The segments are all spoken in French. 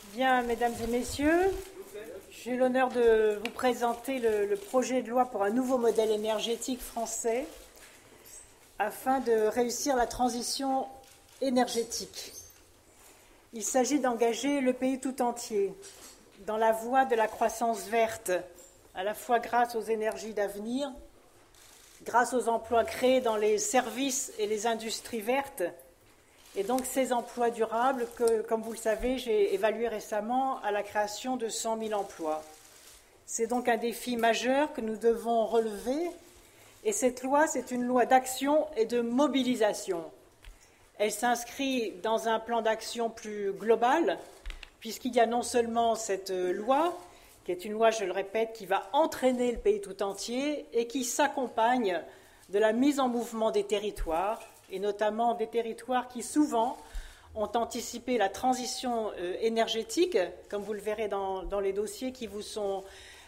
Bien, mesdames et messieurs, j'ai l'honneur de vous présenter le projet de loi pour un nouveau modèle énergétique français afin de réussir la transition énergétique. Il s'agit d'engager le pays tout entier dans la voie de la croissance verte, à la fois grâce aux énergies d'avenir, grâce aux emplois créés dans les services et les industries vertes, et donc ces emplois durables que, comme vous le savez, j'ai évalué récemment à la création de 100 000 emplois. C'est donc un défi majeur que nous devons relever, et cette loi, c'est une loi d'action et de mobilisation. Elle s'inscrit dans un plan d'action plus global, puisqu'il y a non seulement cette loi, qui est une loi, je le répète, qui va entraîner le pays tout entier et qui s'accompagne de la mise en mouvement des territoires, et notamment des territoires qui souvent ont anticipé la transition énergétique, comme vous le verrez dans les dossiers qui vous ont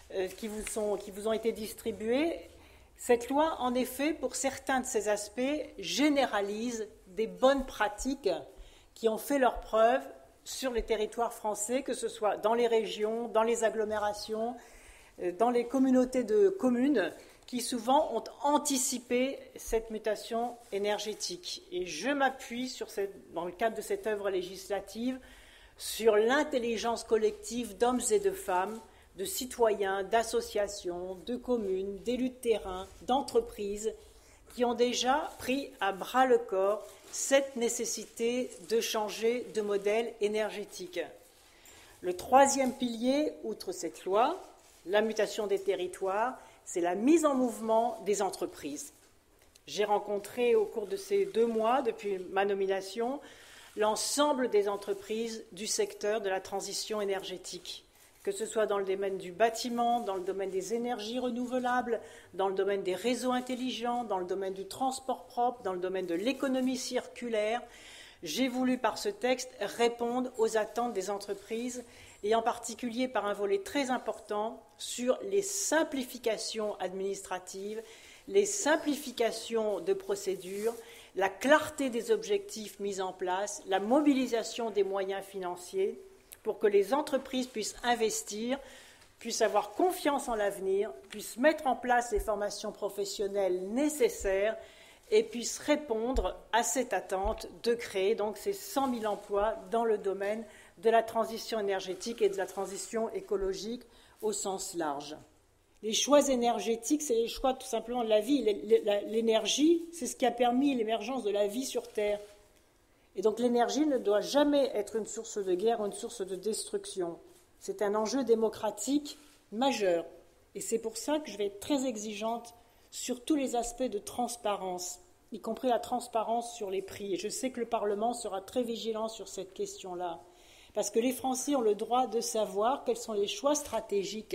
été distribués. Cette loi, en effet, pour certains de ces aspects, généralise des bonnes pratiques qui ont fait leurs preuves sur les territoires français, que ce soit dans les régions, dans les agglomérations, dans les communautés de communes, qui souvent ont anticipé cette mutation énergétique. Et je m'appuie, dans le cadre de cette œuvre législative, sur l'intelligence collective d'hommes et de femmes, de citoyens, d'associations, de communes, d'élus de terrain, d'entreprises, qui ont déjà pris à bras-le-corps cette nécessité de changer de modèle énergétique. Le troisième pilier, outre cette loi, la mutation des territoires, c'est la mise en mouvement des entreprises. J'ai rencontré au cours de ces 2 mois, depuis ma nomination, l'ensemble des entreprises du secteur de la transition énergétique, que ce soit dans le domaine du bâtiment, dans le domaine des énergies renouvelables, dans le domaine des réseaux intelligents, dans le domaine du transport propre, dans le domaine de l'économie circulaire. J'ai voulu, par ce texte, répondre aux attentes des entreprises et en particulier par un volet très important sur les simplifications administratives, les simplifications de procédures, la clarté des objectifs mis en place, la mobilisation des moyens financiers pour que les entreprises puissent investir, puissent avoir confiance en l'avenir, puissent mettre en place les formations professionnelles nécessaires et puissent répondre à cette attente de créer donc ces 100 000 emplois dans le domaine de la transition énergétique et de la transition écologique au sens large. Les choix énergétiques, c'est les choix tout simplement de la vie. L'énergie, c'est ce qui a permis l'émergence de la vie sur Terre. Et donc l'énergie ne doit jamais être une source de guerre ou une source de destruction. C'est un enjeu démocratique majeur. Et c'est pour ça que je vais être très exigeante sur tous les aspects de transparence, y compris la transparence sur les prix. Et je sais que le Parlement sera très vigilant sur cette question-là. Parce que les Français ont le droit de savoir quels sont les choix stratégiques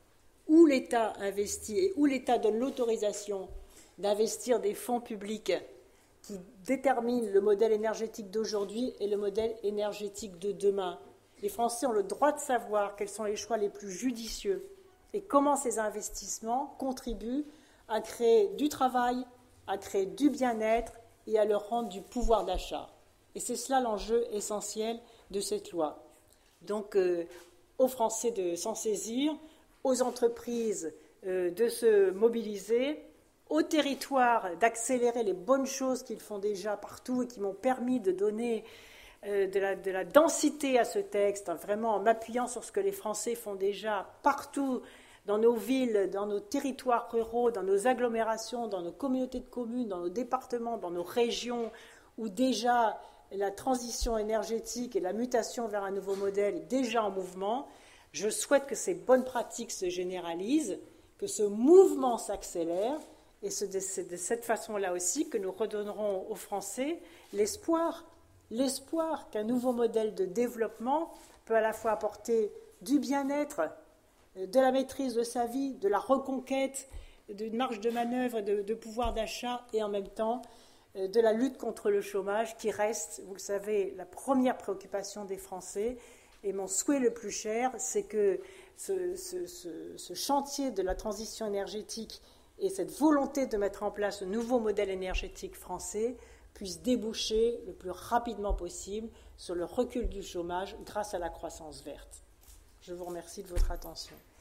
où l'État investit et où l'État donne l'autorisation d'investir des fonds publics qui déterminent le modèle énergétique d'aujourd'hui et le modèle énergétique de demain. Les Français ont le droit de savoir quels sont les choix les plus judicieux et comment ces investissements contribuent à créer du travail, à créer du bien-être et à leur rendre du pouvoir d'achat. Et c'est cela l'enjeu essentiel de cette loi. Donc, aux Français de s'en saisir, aux entreprises de se mobiliser, aux territoires d'accélérer les bonnes choses qu'ils font déjà partout et qui m'ont permis de donner de la densité à ce texte, vraiment en m'appuyant sur ce que les Français font déjà partout dans nos villes, dans nos territoires ruraux, dans nos agglomérations, dans nos communautés de communes, dans nos départements, dans nos régions, où déjà la transition énergétique et la mutation vers un nouveau modèle est déjà en mouvement. Je souhaite que ces bonnes pratiques se généralisent, que ce mouvement s'accélère, et c'est de cette façon-là aussi que nous redonnerons aux Français l'espoir qu'un nouveau modèle de développement peut à la fois apporter du bien-être, de la maîtrise de sa vie, de la reconquête, d'une marge de manœuvre, de pouvoir d'achat, et en même temps de la lutte contre le chômage qui reste, vous le savez, la première préoccupation des Français. Et mon souhait le plus cher, c'est que ce chantier de la transition énergétique et cette volonté de mettre en place un nouveau modèle énergétique français puisse déboucher le plus rapidement possible sur le recul du chômage grâce à la croissance verte. Je vous remercie de votre attention.